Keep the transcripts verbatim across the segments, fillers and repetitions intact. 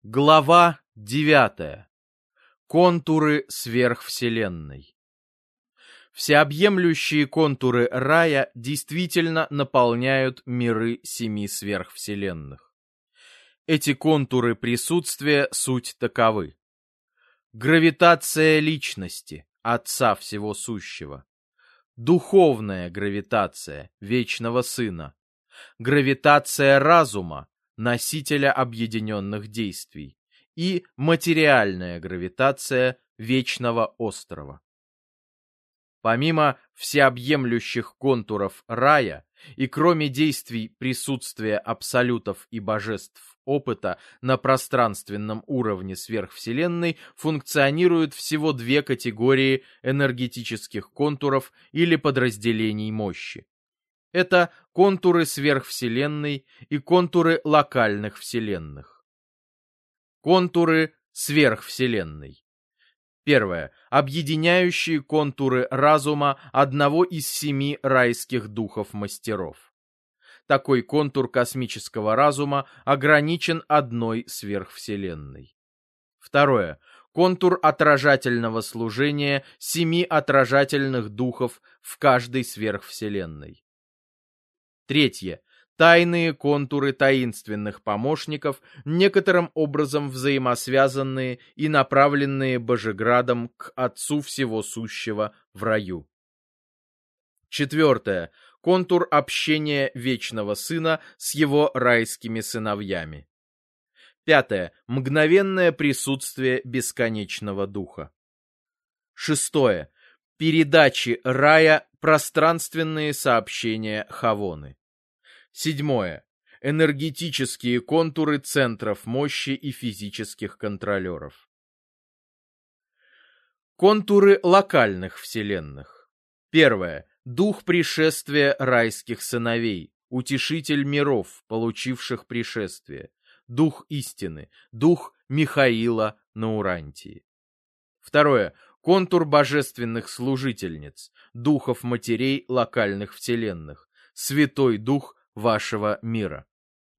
Глава девятая. Контуры сверхвселенной. Всеобъемлющие контуры рая действительно наполняют миры семи сверхвселенных. Эти контуры присутствия суть таковы: гравитация личности, Отца Всего Сущего, духовная гравитация Вечного Сына, гравитация разума, носителя объединенных действий, и материальная гравитация Вечного Острова. Помимо всеобъемлющих контуров рая и кроме действий присутствия абсолютов и божеств опыта на пространственном уровне сверхвселенной функционируют всего две категории энергетических контуров или подразделений мощи. Это контуры сверхвселенной и контуры локальных вселенных. Контуры сверхвселенной. Первое. Объединяющие контуры разума одного из семи райских духов-мастеров. Такой контур космического разума ограничен одной сверхвселенной. Второе. Контур отражательного служения семи отражательных духов в каждой сверхвселенной. Третье. Тайные контуры таинственных помощников, некоторым образом взаимосвязанные и направленные Божеградом к Отцу Всего Сущего в раю. Четвертое. Контур общения Вечного Сына с его райскими сыновьями. Пятое. Мгновенное присутствие Бесконечного Духа. Шестое. Передачи рая, пространственные сообщения Хавоны. Седьмое. Энергетические контуры центров мощи и физических контролеров. Контуры локальных вселенных. Первое. Дух пришествия райских сыновей, утешитель миров, получивших пришествие. Дух истины, дух Михаила на Урантии. Второе. Контур божественных служительниц, духов матерей локальных вселенных, Святой Дух вашего мира.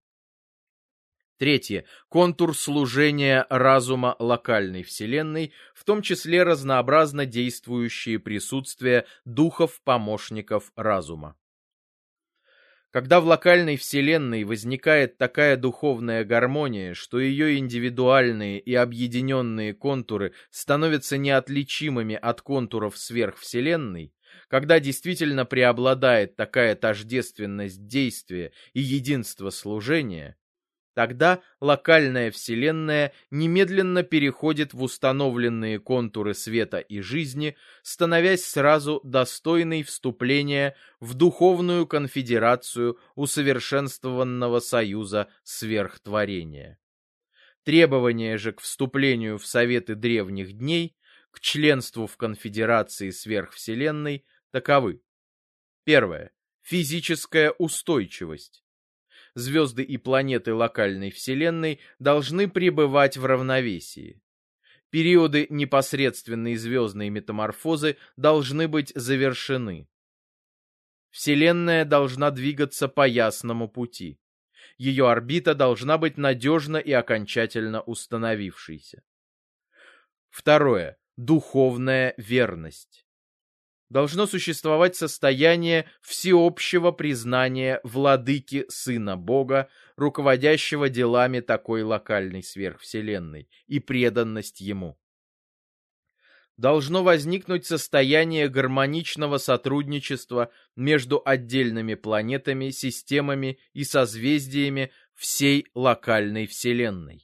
Третье. Контур служения разума локальной вселенной, в том числе разнообразно действующие присутствия духов-помощников разума. Когда в локальной вселенной возникает такая духовная гармония, что ее индивидуальные и объединенные контуры становятся неотличимыми от контуров сверхвселенной, когда действительно преобладает такая тождественность действия и единство служения, тогда локальная вселенная немедленно переходит в установленные контуры света и жизни, становясь сразу достойной вступления в духовную конфедерацию усовершенствованного союза сверхтворения. Требования же к вступлению в советы древних дней, к членству в конфедерации сверхвселенной таковы. Первое. Физическая устойчивость. Звезды и планеты локальной вселенной должны пребывать в равновесии. Периоды непосредственной звездной метаморфозы должны быть завершены. Вселенная должна двигаться по ясному пути. Ее орбита должна быть надежно и окончательно установившейся. Второе. Духовная верность. Должно существовать состояние всеобщего признания владыки Сына Бога, руководящего делами такой локальной сверхвселенной, и преданность Ему. Должно возникнуть состояние гармоничного сотрудничества между отдельными планетами, системами и созвездиями всей локальной вселенной.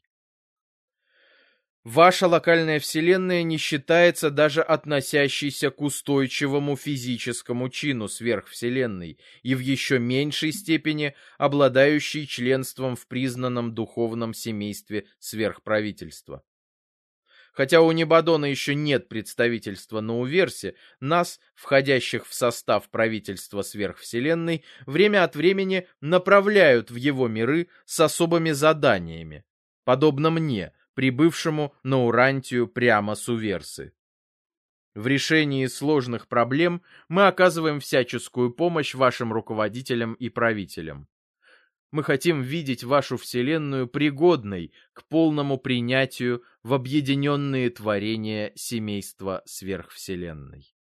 Ваша локальная вселенная не считается даже относящейся к устойчивому физическому чину сверхвселенной и в еще меньшей степени обладающей членством в признанном духовном семействе сверхправительства. Хотя у Небадона еще нет представительства на Уверсе, нас, входящих в состав правительства сверхвселенной, время от времени направляют в его миры с особыми заданиями, подобно мне, прибывшему на Урантию прямо с Уверсы. В решении сложных проблем мы оказываем всяческую помощь вашим руководителям и правителям. Мы хотим видеть вашу Вселенную пригодной к полному принятию в объединенные творения семейства сверхвселенной.